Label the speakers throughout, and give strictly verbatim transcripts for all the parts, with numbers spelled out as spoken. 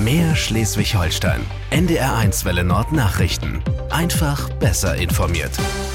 Speaker 1: Mehr Schleswig-Holstein. N D R eins Welle Nord Nachrichten. Einfach besser informiert.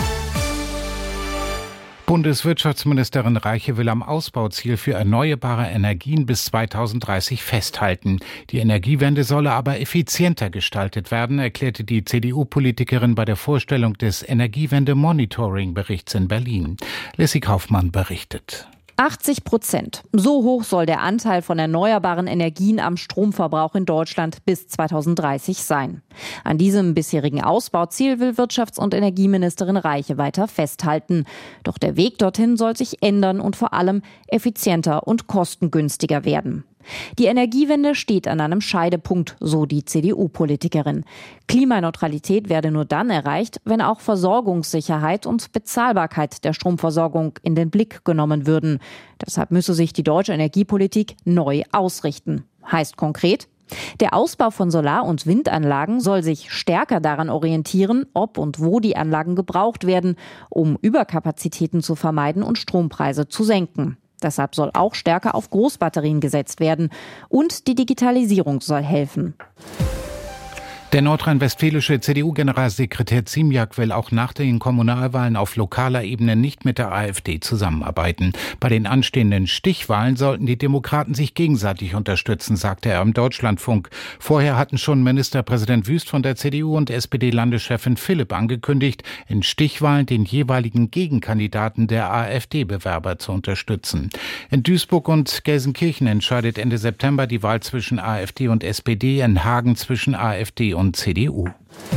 Speaker 2: Bundeswirtschaftsministerin Reiche will am Ausbauziel für erneuerbare Energien bis zweitausenddreißig festhalten. Die Energiewende solle aber effizienter gestaltet werden, erklärte die C D U-Politikerin bei der Vorstellung des Energiewende-Monitoring-Berichts in Berlin. Lissy Kaufmann berichtet.
Speaker 3: achtzig Prozent. So hoch soll der Anteil von erneuerbaren Energien am Stromverbrauch in Deutschland bis zweitausenddreißig sein. An diesem bisherigen Ausbauziel will Wirtschafts- und Energieministerin Reiche weiter festhalten. Doch der Weg dorthin soll sich ändern und vor allem effizienter und kostengünstiger werden. Die Energiewende steht an einem Scheidepunkt, so die C D U-Politikerin. Klimaneutralität werde nur dann erreicht, wenn auch Versorgungssicherheit und Bezahlbarkeit der Stromversorgung in den Blick genommen würden. Deshalb müsse sich die deutsche Energiepolitik neu ausrichten. Heißt konkret: Der Ausbau von Solar- und Windanlagen soll sich stärker daran orientieren, ob und wo die Anlagen gebraucht werden, um Überkapazitäten zu vermeiden und Strompreise zu senken. Deshalb soll auch stärker auf Großbatterien gesetzt werden. Und die Digitalisierung soll helfen.
Speaker 2: Der nordrhein-westfälische C D U-Generalsekretär Ziemiak will auch nach den Kommunalwahlen auf lokaler Ebene nicht mit der AfD zusammenarbeiten. Bei den anstehenden Stichwahlen sollten die Demokraten sich gegenseitig unterstützen, sagte er im Deutschlandfunk. Vorher hatten schon Ministerpräsident Wüst von der C D U und S P D-Landeschefin Philipp angekündigt, in Stichwahlen den jeweiligen Gegenkandidaten der AfD-Bewerber zu unterstützen. In Duisburg und Gelsenkirchen entscheidet Ende September die Wahl zwischen AfD und S P D, in Hagen zwischen AfD und C D U.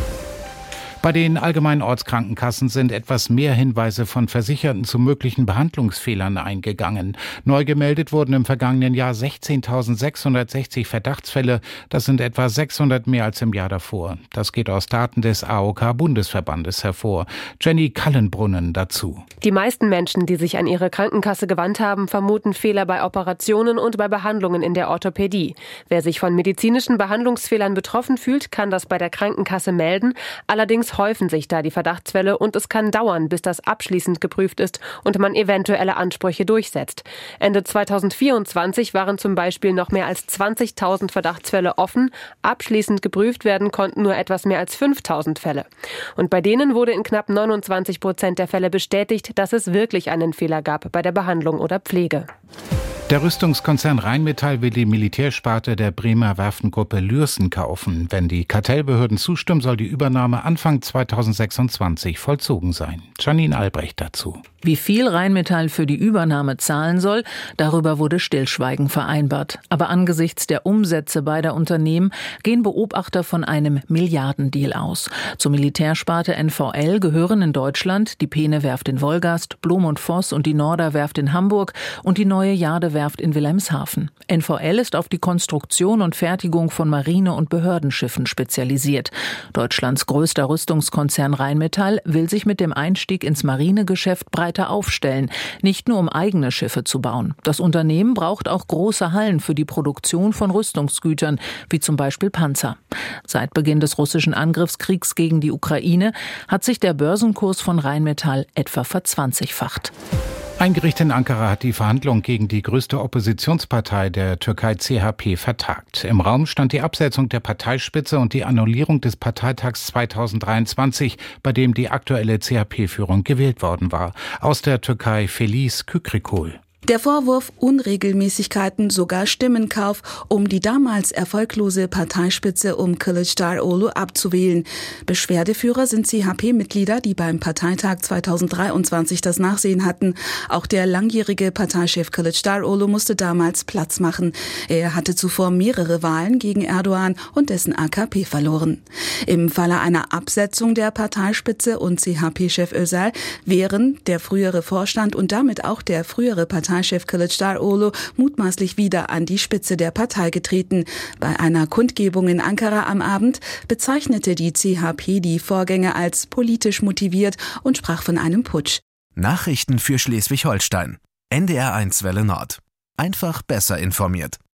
Speaker 2: Bei den allgemeinen Ortskrankenkassen sind etwas mehr Hinweise von Versicherten zu möglichen Behandlungsfehlern eingegangen. Neu gemeldet wurden im vergangenen Jahr sechzehntausendsechshundertsechzig Verdachtsfälle. Das sind etwa sechshundert mehr als im Jahr davor. Das geht aus Daten des A O K-Bundesverbandes hervor. Jenny Kallenbrunnen dazu.
Speaker 4: Die meisten Menschen, die sich an ihre Krankenkasse gewandt haben, vermuten Fehler bei Operationen und bei Behandlungen in der Orthopädie. Wer sich von medizinischen Behandlungsfehlern betroffen fühlt, kann das bei der Krankenkasse melden. Allerdings häufen sich da die Verdachtsfälle und es kann dauern, bis das abschließend geprüft ist und man eventuelle Ansprüche durchsetzt. Ende zweitausendvierundzwanzig waren zum Beispiel noch mehr als zwanzigtausend Verdachtsfälle offen. Abschließend geprüft werden konnten nur etwas mehr als fünftausend Fälle. Und bei denen wurde in knapp neunundzwanzig Prozent der Fälle bestätigt, dass es wirklich einen Fehler gab bei der Behandlung oder Pflege.
Speaker 2: Der Rüstungskonzern Rheinmetall will die Militärsparte der Bremer Werftengruppe Lürssen kaufen. Wenn die Kartellbehörden zustimmen, soll die Übernahme Anfang zweitausendsechsundzwanzig vollzogen sein. Janine Albrecht dazu.
Speaker 5: Wie viel Rheinmetall für die Übernahme zahlen soll, darüber wurde Stillschweigen vereinbart. Aber angesichts der Umsätze beider Unternehmen gehen Beobachter von einem Milliardendeal aus. Zur Militärsparte N V L gehören in Deutschland die Peene-Werft in Wolgast, Blom und Voss und die Norder-Werft in Hamburg und die neue Jade-Werft in Wilhelmshaven. N V L ist auf die Konstruktion und Fertigung von Marine- und Behördenschiffen spezialisiert. Deutschlands größter Rüstungskonzern Rheinmetall will sich mit dem Einstieg ins Marinegeschäft breiter aufstellen, nicht nur um eigene Schiffe zu bauen. Das Unternehmen braucht auch große Hallen für die Produktion von Rüstungsgütern, wie zum Beispiel Panzer. Seit Beginn des russischen Angriffskriegs gegen die Ukraine hat sich der Börsenkurs von Rheinmetall etwa verzwanzigfacht.
Speaker 2: Ein Gericht in Ankara hat die Verhandlung gegen die größte Oppositionspartei der Türkei C H P vertagt. Im Raum stand die Absetzung der Parteispitze und die Annullierung des Parteitags zweitausenddreiundzwanzig, bei dem die aktuelle C H P-Führung gewählt worden war. Aus der Türkei Feliz Kükrikol.
Speaker 6: Der Vorwurf Unregelmäßigkeiten, sogar Stimmenkauf, um die damals erfolglose Parteispitze um Kılıçdaroğlu abzuwählen. Beschwerdeführer sind C H P-Mitglieder, die beim Parteitag zweitausenddreiundzwanzig das Nachsehen hatten. Auch der langjährige Parteichef Kılıçdaroğlu musste damals Platz machen. Er hatte zuvor mehrere Wahlen gegen Erdogan und dessen A K P verloren. Im Falle einer Absetzung der Parteispitze und C H P-Chef Özel wären der frühere Vorstand und damit auch der frühere Parteichef Kılıçdaroğlu mutmaßlich wieder an die Spitze der Partei getreten. Bei einer Kundgebung in Ankara am Abend bezeichnete die C H P die Vorgänge als politisch motiviert und sprach von einem Putsch.
Speaker 1: Nachrichten für Schleswig-Holstein. N D R eins Welle Nord. Einfach besser informiert.